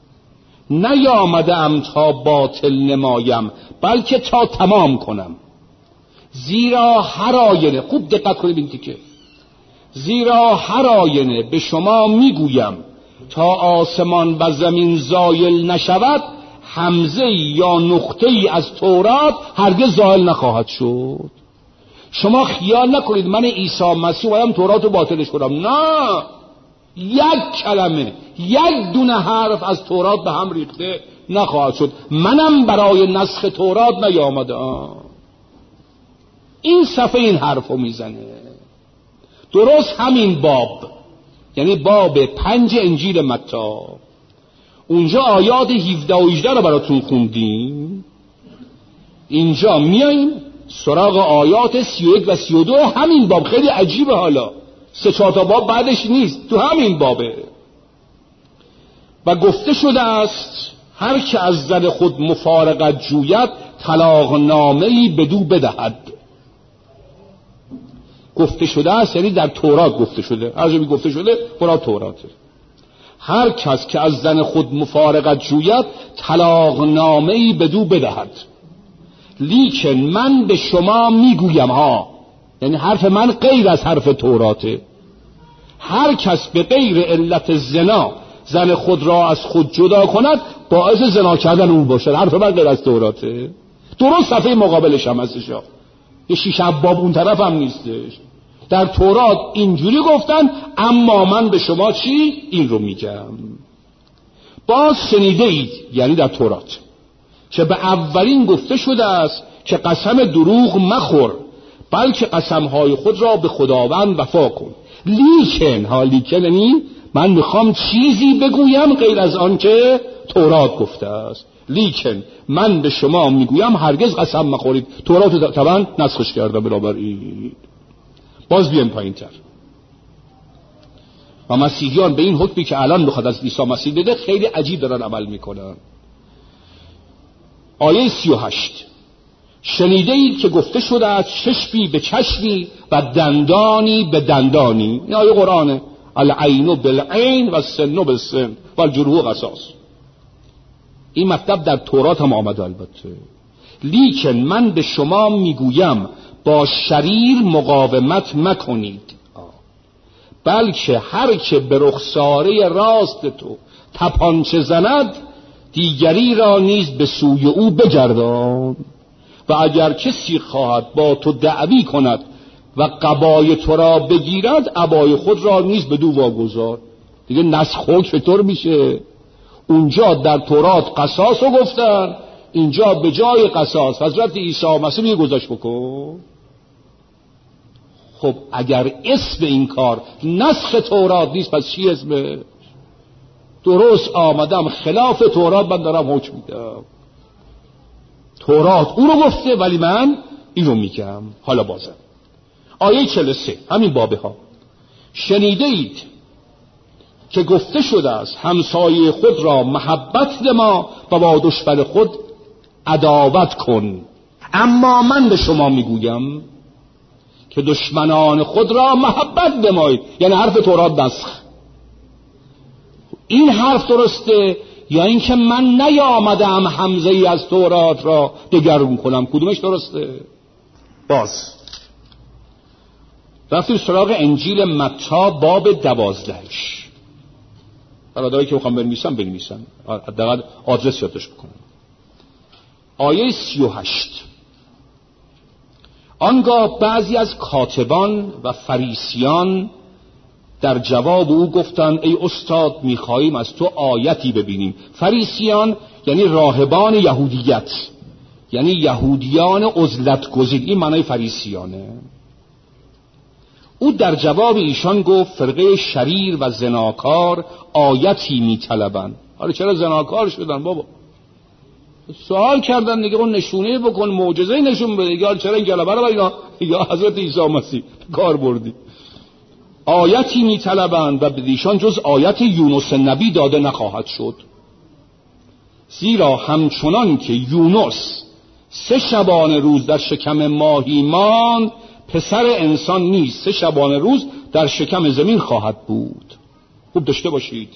نیامدم تا باطل نمایم بلکه تا تمام کنم. زیرا هر آینه، خوب دقت کنید این تیکه، زیرا هر آینه به شما میگویم تا آسمان و زمین زایل نشود، همزه یا نقطه ای از تورات هرگز زایل نخواهد شد. شما خیال نکنید من عیسی مسیح اومدم تورات رو باطلش کنم. نه، یک کلمه، یک دونه حرف از تورات به هم ریخته نخواهد شد. منم برای نسخ تورات نیامدم. این صفحه این حرف رو میزنه. درست همین باب، یعنی باب 5 انجیل متی، اونجا آیات 17 و 18 رو براتون خوندیم. اینجا میاییم سراغ آیات 31 و 32 همین باب. خیلی عجیبه، حالا 3-4 تا باب بعدش نیست، تو همین بابه. و گفته شده است هر که از زن خود مفارقت جوید طلاق نامه‌ای بدو بدهد. گفته شده است یعنی در تورات گفته شده. هر جا گفته شده مراد توراته. هر کس که از زن خود مفارقت جوید طلاق نامه‌ای بدو بدهد، لیکن من به شما میگویم ها، یعنی حرف من غیر از حرف توراته، هر کس به غیر علت زنا زن خود را از خود جدا کند باعث زنا کردن اون باشد. حرف من غیر از توراته. درست صفحه مقابلش هم هستش، یه شیش باب اون طرف هم نیستش. در تورات اینجوری گفتن، اما من به شما چی؟ این رو میگم. باز شنیده اید، یعنی در تورات، که به اولین گفته شده است که قسم دروغ مخور، بلکه قسمهای خود را به خداوند وفا کن. لیکن یعنی من میخوام چیزی بگویم غیر از آن که تورات گفته است. لیکن من به شما میگویم هرگز قسم مخورید. تورات طبعا نسخش کرده. بنابراین باز بیایم پایین تر. و مسیحیان به این حکمی که الان میخواد از عیسی مسیح بده خیلی عجیب دارن عمل میکنن. آیه 38: شنیده اید که گفته شده است چشمی به چشمی و دندانی به دندانی. این آیه قرآنه. العین بالعین و سن بالسن و الجروح قصاص. این مطلب در تورات هم آمده البته. لیکن من به شما میگویم با شریر مقاومت مکنید، بلکه هر که به رخساره راست تو تپانچه زند دیگری را نیز به سوی او بگردان. و اگر کسی خواهد با تو دعوی کند و قبای تو را بگیرد عبای خود را نیز بدو واگذار. دیگه نسخ حکم چطور میشه؟ اونجا در تورات قصاص رو گفتن، اینجا به جای قصاص حضرت عیسی مسیح میگه گذاشت بکن. خب اگر اسم این کار نسخ تورات نیست پس چی اسمه؟ درست آمدم خلاف تورات من دارم حکم میدم. تورات او رو گفته ولی من این رو میگم. حالا بازم آیه 43 همین بابه ها: شنیده اید که گفته شده است همسایه خود را محبت نما و با دشمن خود عداوت کن. اما من به شما میگویم که دشمنان خود را محبت نمایید. یعنی حرف تورات نسخ. این حرف درسته یا اینکه من نیامدم حمزه ای از تورات را دگرگون کنم؟ کدومش درسته؟ باز رفتیم سراغ انجیل متی باب 12. برادرایی که میخوام بنویسن حداقل آدرس یادداشت بکنم. آیه 38: آنگاه بعضی از کاتبان و فریسیان در جواب او گفتند ای استاد میخواهیم از تو آیتی ببینیم. فریسیان یعنی راهبان یهودیت، یعنی یهودیان عزلت گزین. این معنای فریسیانه. او در جواب ایشان گفت فرقه شریر و زناکار آیتی میطلبند. حالا چرا زناکار شدن بابا؟ سوال کردن دیگه. اون نشونه بکن، معجزه نشون بده. یا چرا این کلمه رو یا حضرت عیسی مسیح کار بردی؟ آیتی میطلبند و بدیشان جز آیت یونس نبی داده نخواهد شد. زیرا همچنان که یونس 3 شبانه روز در شکم ماهی ماند، پسر انسان نیز 3 شبانه روز در شکم زمین خواهد بود. خوب داشته باشید.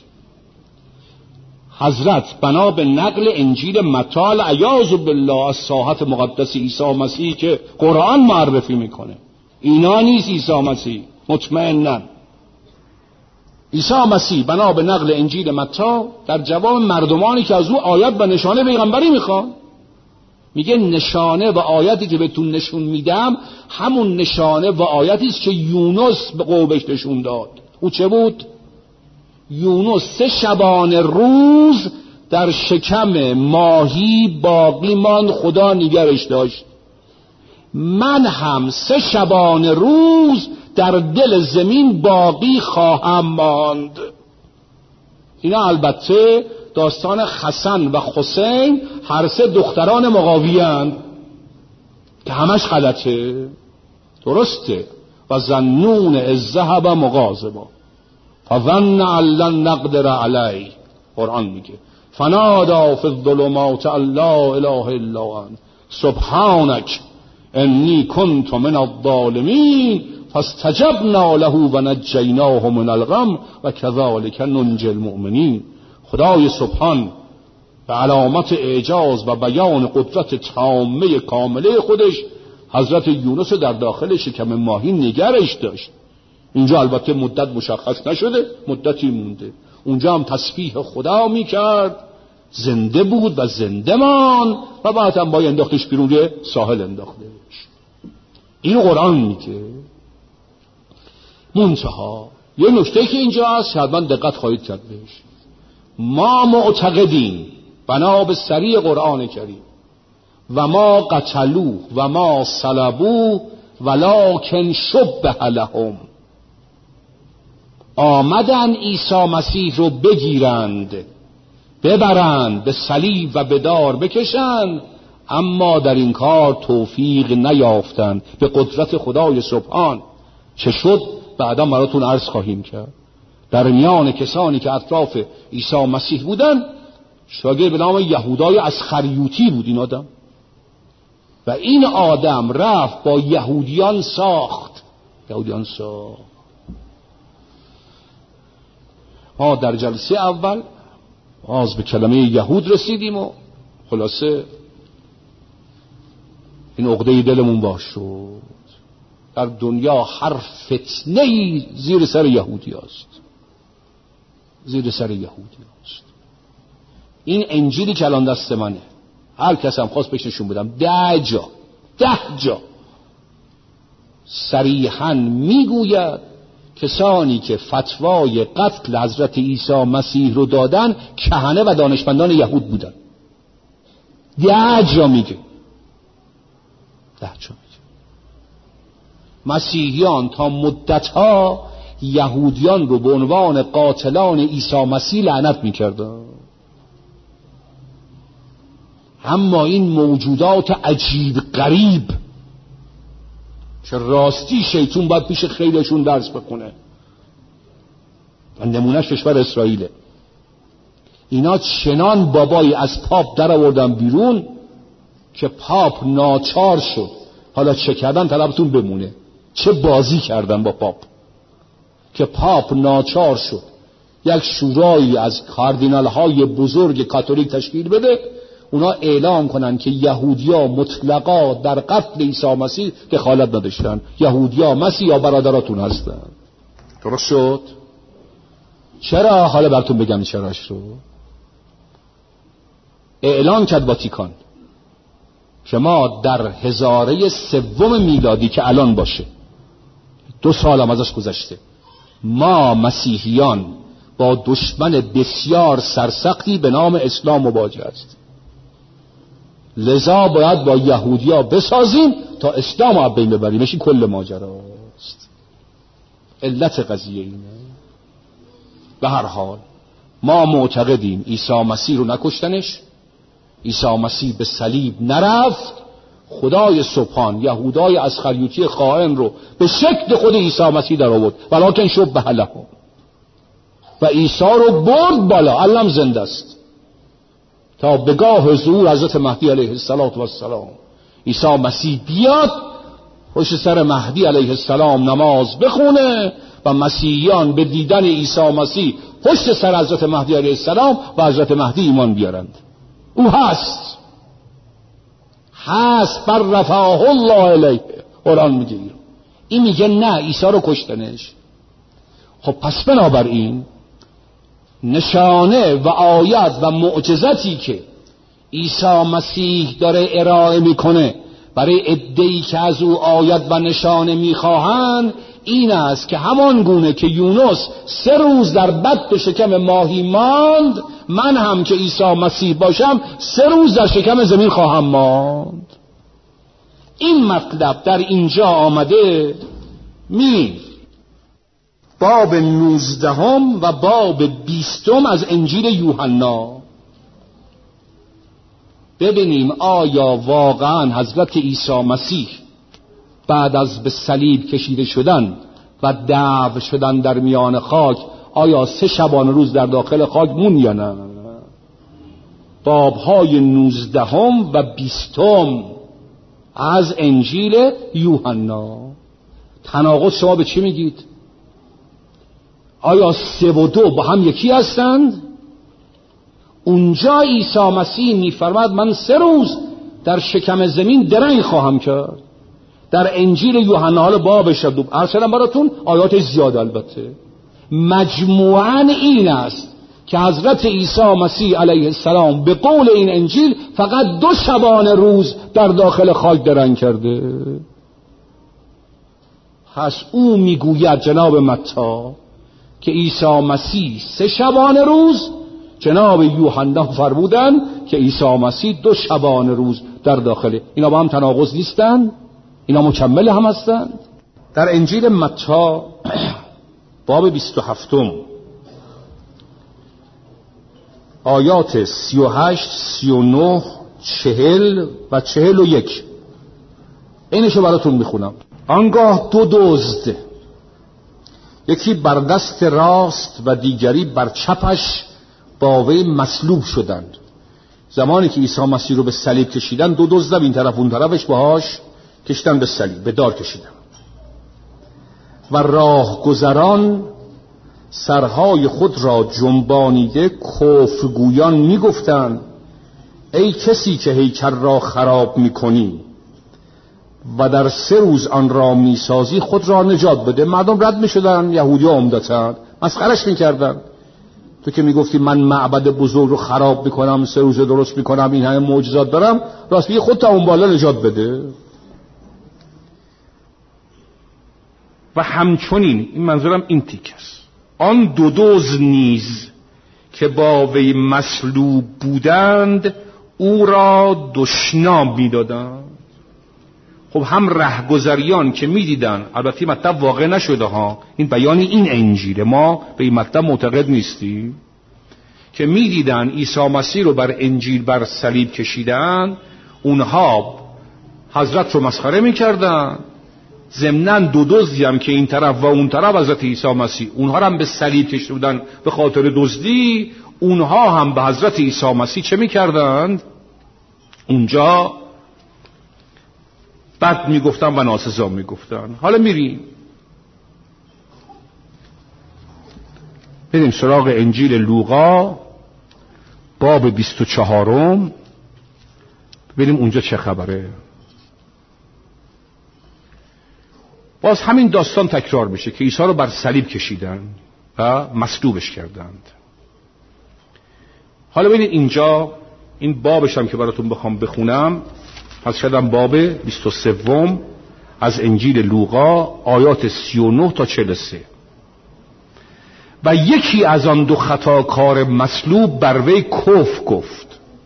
حضرت بنا به نقل انجیل متی عیاذ بالله از ساحت مقدس عیسی مسیح که قرآن معرفی میکنه، اینا نیست عیسی مسیح مطمئناً. عیسی مسیح بنا به نقل انجیل متی در جواب مردمانی که از او آیت و نشانه پیغمبری میخوان میگه نشانه و آیتی که بهتون نشون میدم همون نشانه و آیتی است که یونس به قومش نشون داد. او چه بود؟ یونس 3 شبانه روز در شکم ماهی باقی ماند، خدا نگرش داشت. من هم 3 شبانه روز در دل زمین باقی خواهم ماند. اینا البته داستان حسن و حسین، هر 3 دختران مقاویه‌اند که همش غلطه. درسته. و ظنون اذ ذهب مغاضبا فظن ان لن نقدر علیه. قرآن میگه فنادی فی الظلمات ان لا اله الا انت سبحانک انی کنت من الظالمین فاستجبنا له و نجیناه من الغم و کذالک ننجی المؤمنین. خدای سبحان به علامت اعجاز و بیان قدرت تامه کامله خودش حضرت یونس در داخل شکم ماهی نگرش داشت. اینجا البته مدت مشخص نشده، مدتی مونده. اونجا هم تسبیح خدا میکرد، زنده بود و زنده مان و بعد هم باید انداختش بیرون ساحل انداختش. این قرآن میگه. منتها یه نکته که اینجا هست حتما دقت خواهید کرد بهش. ما معتقدیم بنا به صریح قرآن کریم و ما قتلوه و ما صلبوه ولکن شبه لهم، آمدن عیسی مسیح رو بگیرند، ببرند به صلیب و به دار بکشند، اما در این کار توفیق نیافتند به قدرت خدای سبحان. چه شد بعدا براتون عرض خواهیم کرد. در میان کسانی که اطراف عیسی مسیح بودن شاگرد به نام یهودای اسخریوطی بود این آدم، و این آدم رفت با یهودیان ساخت. ما در جلسه اول باز به کلمه یهود رسیدیم و خلاصه این عقده دلمون باز شد. در دنیا هر فتنه‌ای زیر سر یهودی است. این انجیلی که الان دست منه، هر کس هم خواست بهش نشون بدم 10 جا صریحاً میگوید کسانی که فتوای قتل حضرت عیسی مسیح رو دادن کهنه و دانشمندان یهود بودن. 10 جا میگه. مسیحیان تا مدتها یهودیان رو به عنوان قاتلان عیسی مسیح لعنت میکردن. اما این موجودات عجیب غریب که راستی شیطون باید پیش خیلیشون درس بخونه و نمونهش کشور اسرائیله، اینا چنان بابایی از پاپ در آوردن بیرون که پاپ ناچار شد. حالا چه کردن طلبتون بمونه، چه بازی کردن با پاپ که پاپ ناچار شد یک شورایی از کاردینال های بزرگ کاتولیک تشکیل بده، اونا اعلام کنن که یهودیا مطلقا در قتل عیسی مسیح دخالت نداشتن، یهودیا مسیحا برادراتون هستن. درست شد؟ چرا؟ حالا براتون بگم چراش رو. اعلان کرد واتیکان که ما در هزاره 3 میلادی که الان باشه، 2 سال هم ازش گذشته، ما مسیحیان با دشمن بسیار سرسختی به نام اسلام مواجه هستیم، لذا باید با یهودیا بسازیم تا اسلام رو بین ببریم. این کل ماجراست. علت قضیه اینه. به هر حال ما معتقدیم عیسی مسیح رو نکشتنش، عیسی مسیح به صلیب نرفت، خدای سبحان یهودای اسخریوطی خائن رو به شکل خود عیسی مسیح در آورد ولکن شبه لهم و عیسی رو برد بالا، الان زنده است تا به گاه ظهور حضرت مهدی علیه السلام عیسی مسیح بیاد پشت سر مهدی علیه السلام نماز بخونه و مسیحیان به دیدن عیسی مسیح پشت سر حضرت مهدی علیه السلام و حضرت مهدی ایمان بیارند. او هست بر رفعه الله الیه. قرآن میگه این میگه نه عیسی رو کشتنش. خب پس بنابراین نشانه و آیت و معجزاتی که عیسی مسیح داره ارائه میکنه برای عده‌ای که از او آیت و نشانه میخواهند این است که همان گونه که یونس 3 روز در بطن شکم ماهی ماند، من هم که عیسی مسیح باشم 3 روز در شکم زمین خواهم ماند. این مطلب در اینجا آمده. میریم باب 19 و باب 20 از انجیل یوحنا ببینیم آیا واقعا حضرت عیسی مسیح بعد از به صلیب کشیده شدن و دفن شدن در میان خاک آیا 3 شبانه روز در داخل خاک مون یا نه؟ بابهای 19 و 20 از انجیل یوحنا. تناقض شما به چی میگید؟ آیا 3 و 2 با هم یکی هستند؟ اونجا عیسی مسیح میفرماد من 3 روز در شکم زمین درنگ خواهم کرد. در انجیل یوحنا حال بابش رو ارسلم براتون، آیات زیاد البته. مجموعاً این است که حضرت عیسی مسیح علیه السلام به قول این انجیل فقط 2 شبانه روز در داخل خاک درنگ کرده. پس او میگوید جناب متی که عیسی مسیح 3 شبانه روز، جناب یوحنا فرمودن که عیسی مسیح 2 شبانه روز در داخل. اینا با هم تناقض نیستن؟ اینا مکمل هم هستند؟ در انجیل متی باب 27 آیات 38 39 40 و 41 اینشو براتون میخونم. آنگاه 2 دزد، یکی بر دست راست و دیگری بر چپش با وی مصلوب شدند. زمانی که عیسی مسیح رو به صلیب کشیدن 2 دزد این طرف اون طرفش باهاش کشیدن به صلیب، به دار کشیدن. و راهگذران سرهای خود را جنبانیده کفرگویان میگفتند ای کسی که هیکل را خراب میکنی و در 3 روز آن را میسازی خود را نجات بده. مردم رد میشدن، یهودی‌ها عمدتاً مسخرش میکردن. تو که میگفتی من معبد بزرگ رو خراب میکنم، 3 روز درست میکنم، این همه معجزات دارم، راست میگی خودت اون بالا نجات بده. و همچنین این منظورم این تیک است، آن 2 دزد نیز که با وی مصلوب بودند او را دشنام میدادند. خب هم رهگذریان که میدیدن، البته مطلب واقع نشده ها، این بیان این انجیل، ما به این مطلب معتقد نیستیم، که میدیدن عیسی مسیح رو بر انجیل بر صلیب کشیدن، اونها حضرت رو مسخره میکردن. ضمناً 2 دزدی هم که این طرف و اون طرف حضرت عیسی مسیح، اونها هم به صلیب کشیده بودن به خاطر دزدی، اونها هم به حضرت عیسی مسیح چه میکردند؟ اونجا بد میگفتن و ناسزا میگفتن. حالا بریم سراغ انجیل لوقا باب 24 ببینیم اونجا چه خبره. باز همین داستان تکرار میشه که عیسی رو بر صلیب کشیدن و مصلوبش کردند. حالا ببینید اینجا این بابش هم که براتون بخوام بخونم، پس شدم باب 23 از انجیل لوقا آیات 39 تا 43. و یکی از آن 2 خطاکار مصلوب بر وی کفر گفت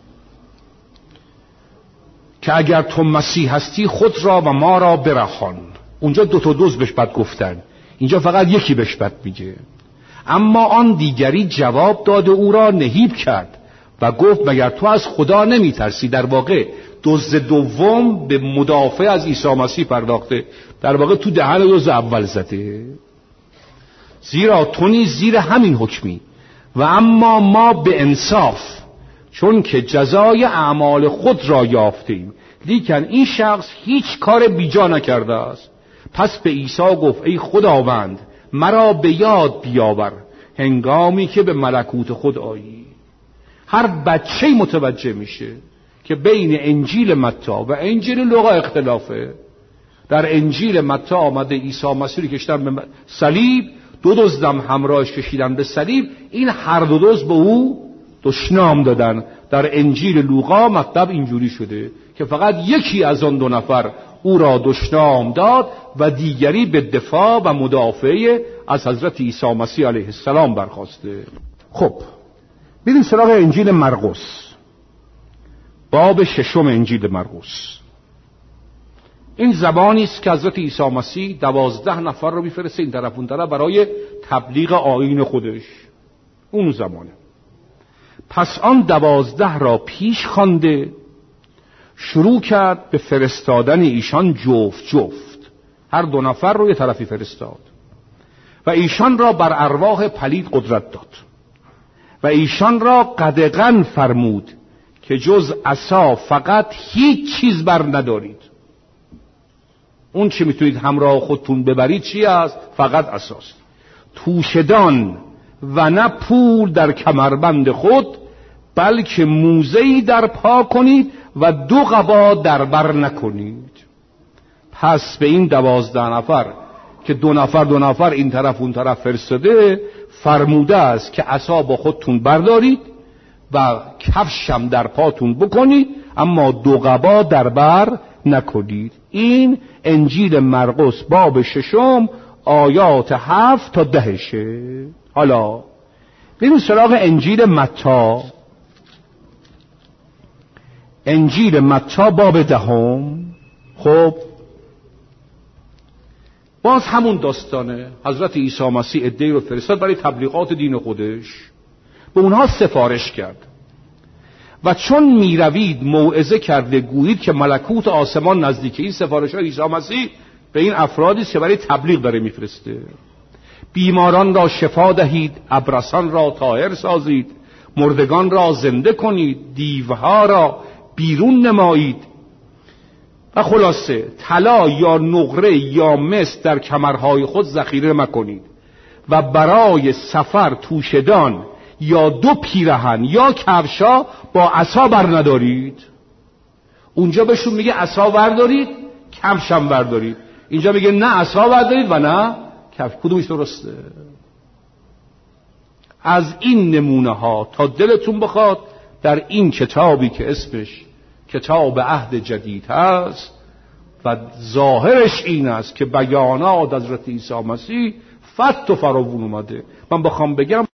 که اگر تو مسیح هستی خود را و ما را برهان. اونجا 2 تا دزد بهش بد گفتن، اینجا فقط یکی بهش بد میگه. اما آن دیگری جواب داد او را نهیب کرد و گفت مگر تو از خدا نمیترسی؟ در واقع دزد دوم به مدافع از عیسی مسیح پرداخته، در واقع تو دهن دزد اول زده. زیرا تو نیز زیر همین حکمی و اما ما به انصاف، چون که جزای اعمال خود را یافتیم. لیکن این شخص هیچ کار بیجا نکرده است. پس به عیسی گفت ای خداوند مرا به یاد بیاور هنگامی که به ملکوت خود آیی. هر بچه متوجه میشه که بین انجیل متی و انجیل لوقا اختلافه. در انجیل متی آمده عیسی مسیح کشیدن به صلیب، 2 دزدم همراهش کشیدن به صلیب، این هر 2 دزد به او دشنام دادن. در انجیل لوقا مطلب اینجوری شده که فقط یکی از آن 2 نفر او را دشنام داد و دیگری به دفاع و مدافع از حضرت عیسی مسیح علیه السلام برخاسته. خب بریم سراغ انجیل مرقس باب 6 انجیل مرقس. این زبانی است که حضرت عیسی مسیح 12 نفر رو میفرسته این طرف اون طرف برای تبلیغ آیین خودش. اون زمانه. پس آن 12 را پیش خوانده شروع کرد به فرستادن ایشان جفت جفت، هر 2 نفر رو یه طرفی فرستاد و ایشان را بر ارواح پلید قدرت داد و ایشان را قدغن فرمود که جز عصا فقط هیچ چیز بر ندارید. اون چی میتونید همراه خودتون ببرید چی است؟ فقط اساس. توشدان و نه پول در کمربند خود، بلکه موزه‌ای در پا کنید و 2 قبا در بر نکنید. پس به این 12 نفر که 2 نفر این طرف اون طرف فرستاده فرموده است که عصا با خودتون بردارید و کفشم در پاتون بکنید، اما 2 قبا در بر نکنید. این انجیل مرقس باب 6 آیات 7 تا 10. حالا بریم سراغ انجیل متی. انجیل متی باب 10. خب باز همون داستانه. حضرت عیسی مسیح عده‌ای رو فرستاد برای تبلیغات دین خودش، به اونها سفارش کرد و چون میروید موعظه کرده گویید که ملکوت آسمان نزدیکه. این سفارش‌های عیسی مسیح به این افرادی که برای تبلیغ داره میفرسته. بیماران را شفا دهید، ابرصان را طاهر سازید، مردگان را زنده کنید، دیوها را بیرون نمایید. و خلاصه طلا یا نقره یا مس در کمرهای خود ذخیره مکنید و برای سفر توشدان یا 2 پیرهن یا کفشا با عصا بر ندارید. اونجا بهشون میگه عصا بردارید، کفشم بردارید. اینجا میگه نه عصا بردارید و نه کفش. کدومش درسته؟ از این نمونه ها تا دلتون بخواد در این کتابی که اسمش کتاب عهد جدید هست و ظاهرش این است که بیانات حضرت عیسی مسیح فت و فراوون اومده. من بخوام بگم